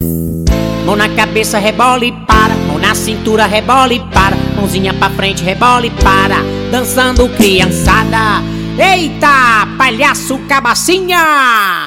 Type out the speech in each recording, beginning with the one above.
Mão na cabeça, rebola e para. Mão na cintura, rebola e para. Mãozinha pra frente, rebola e para. Dançando criançada. Eita, palhaço cabacinha!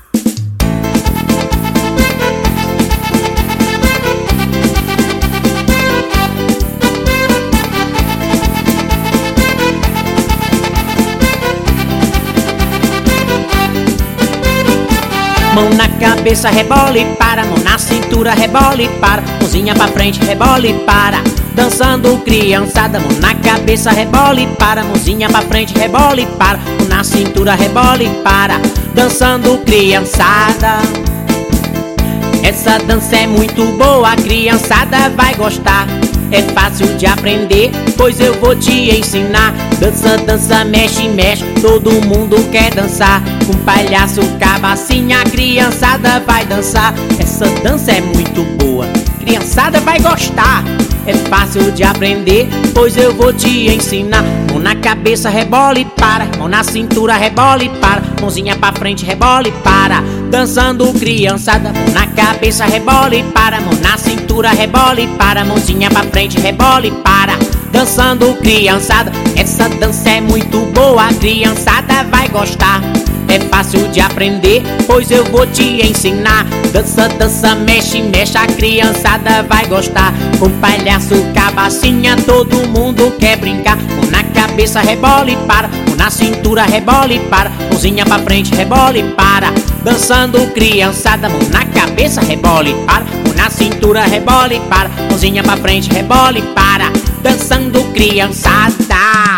Mão na cabeça, rebola e para. Mão na cintura, rebola e para. Mãozinha pra frente, rebola e para. Dançando criançada. Mão na cabeça, rebola e para. Mãozinha pra frente, rebola e para. Mão na cintura, rebola e para. Dançando criançada. Essa dança é muito boa, a criançada vai gostar. É fácil de aprender, pois eu vou te ensinar. Dança, dança, mexe, mexe, todo mundo quer dançar. Com palhaço cabacinha, a criançada vai dançar. Essa dança é muito boa, a criançada vai gostar. É fácil de aprender, pois eu vou te ensinar. Mão na cabeça, rebola e para. Mão na cintura, rebola e para. Mãozinha pra frente, rebola e para. Dançando criançada. Mão na cabeça, rebola e para. Mão na cintura, rebola e para. Mãozinha pra frente, rebola e para. Dançando criançada. Essa dança é muito boa, a criançada vai gostar. É fácil de aprender, pois eu vou te ensinar. Dança, dança, mexe, mexe, a criançada vai gostar. Com palhaço cabacinha, todo mundo quer brincar. Mão na cabeça, rebola e para. Mão na cintura, rebola e para. Mãozinha pra frente, rebola e para. Dançando criançada. Mão na cabeça, rebola e para. Mão na cintura, rebola e para. Mãozinha pra frente, rebola e para. Dançando criançada.